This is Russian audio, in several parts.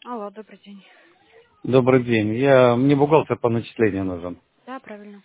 Алло, добрый день. Добрый день. Мне бухгалтер по начислению нужен. Да, правильно.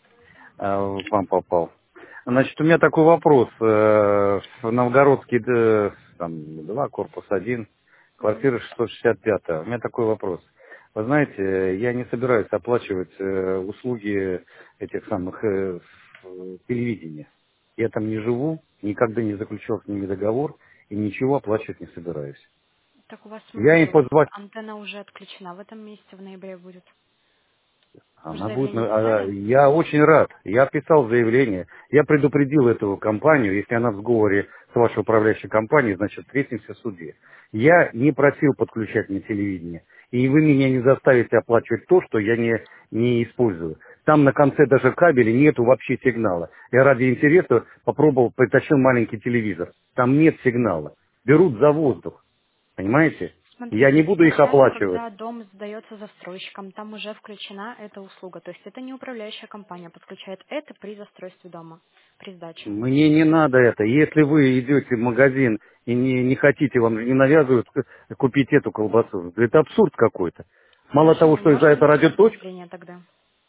К вам попал. Значит, у меня такой вопрос. В Новгородский, там, 2, корпус 1, Мгм. квартира 665. У меня такой вопрос. Вы знаете, я не собираюсь оплачивать услуги этих самых телевидения. Я там не живу, никогда не заключал с ними договор и ничего оплачивать не собираюсь. Так у вас, Я им смотрите, у вас позвать. антенна уже отключена в этом месяце, в ноябре будет. Вы же Она будет, заявление писали? я очень рад. Я писал заявление. Я предупредил эту компанию, если она в сговоре с вашей управляющей компанией, значит, встретимся в суде. Я не просил подключать мне телевидение. И вы меня не заставите оплачивать то, что я не использую. Там на конце даже кабеля нету вообще сигнала. Я ради интереса попробовал, притащил маленький телевизор. Там нет сигнала. Берут за воздух. Понимаете? Я Смотрите, не буду их изначально, оплачивать. когда дом сдается застройщикам, там уже включена эта услуга. То есть это не управляющая компания подключает это при застройстве дома, при сдаче. Мне не надо это. Если вы идете в магазин и не хотите, вам же не навязывают купить эту колбасу. Это абсурд какой-то. Мало Хорошо, того, вы что за можете это написать радиоточка, заявление тогда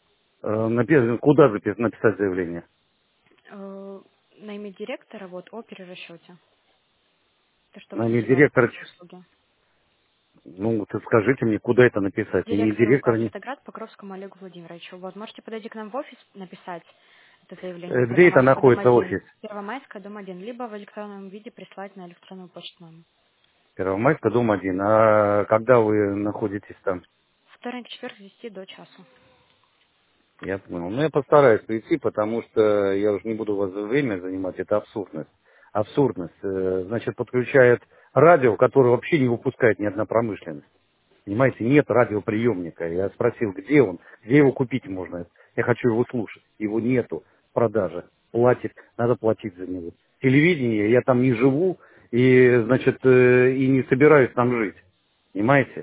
куда написать заявление? на имя директора вот о перерасчете. То, что На вы имя собираетесь директора. эти услуги. Ну, вот скажите мне, куда это написать? Не Директору МК директора, не... Светоград Покровскому Олегу Владимировичу. Вот, можете подойти к нам в офис, написать это заявление. Где это Первомайская, дом находится 1. офис? Первомайская, дом 1. Либо в электронном виде прислать на электронную почту нам. Первомайска, дом 1. А когда вы находитесь там? Вторник, четверг с 10 до часу. Я понял. Ну, я постараюсь прийти, потому что я уже не буду у вас время занимать. Это абсурдность. Абсурдность. Значит, подключает радио, которое вообще не выпускает ни одна промышленность. Понимаете, нет радиоприемника. Я спросил, где он, где его купить можно. Я хочу его слушать. Его нету в продаже. Платит, надо платить за него. Телевидение, я там не живу, и, значит, и не собираюсь там жить. Понимаете?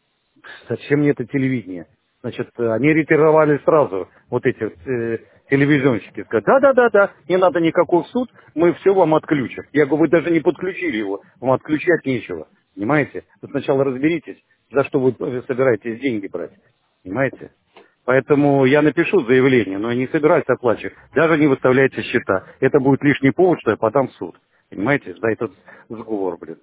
Зачем мне это телевидение? Значит, они ретировали сразу, вот эти телевизионщики. Сказали, да, не надо никакой в суд, мы все вам отключим. Я говорю, вы даже не подключили его, вам отключать нечего. Понимаете? Вы сначала разберитесь, за что вы собираетесь деньги брать. Понимаете? Поэтому я напишу заявление, но я не собираюсь оплачивать. Даже не выставляйте счета. Это будет лишний повод, что я подам в суд. Понимаете? За этот сговор, блин.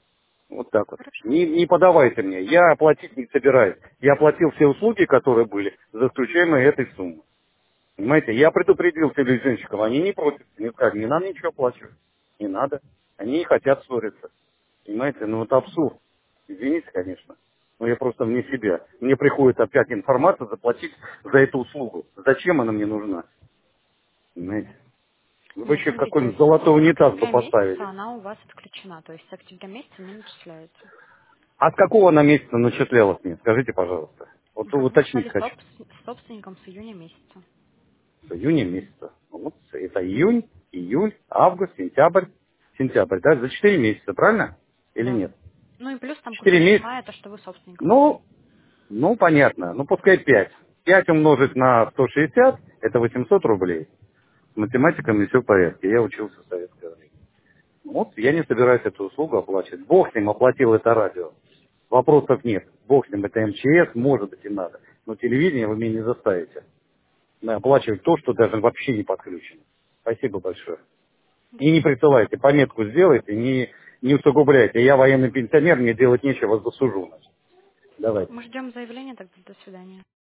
Вот так вот. Хорошо. Не подавайте мне. Я оплатить не собираюсь. Я оплатил все услуги, которые были, за исключением этой суммы. Понимаете, я предупредил телевизионщиков, они не просят, не сказали, не надо ничего оплачивать. Не надо. Они не хотят ссориться. Понимаете, ну это абсурд. Извините, конечно. Но я просто вне себя. Мне приходит опять информация заплатить за эту услугу. Зачем она мне нужна? Понимаете? Вы Нет, еще смотрите, какой-нибудь золотой с унитаз бы октября поставили. месяца она у вас отключена. То есть с октября месяца не начисляется. А с какого она месяца начислялась мне? Скажите, пожалуйста. Вот Как вы уточнить начинали хочу. с собственником с июня месяца. С июня месяца. Вот, это июнь, июль, август, сентябрь. Сентябрь, да? За 4 месяца, правильно? Или Да. нет? Ну и плюс там 4 кусочек месяца. мая, то, что вы собственником были. Ну, понятно. Ну, пускай 5. 5 умножить на 160, это 800 рублей. С математикой все в порядке. Я учился в советское время. Вот, я не собираюсь эту услугу оплачивать. Бог с ним оплатил это радио. Вопросов нет. Бог с ним, это МЧС, может быть и надо. Но телевидение вы меня не заставите оплачивать то, что даже вообще не подключено. Спасибо большое. До И не свидания. присылайте, пометку сделайте, не усугубляйте. Я военный пенсионер, мне делать нечего, вас засужу. Значит. Давайте. Мы ждем заявления, тогда до свидания.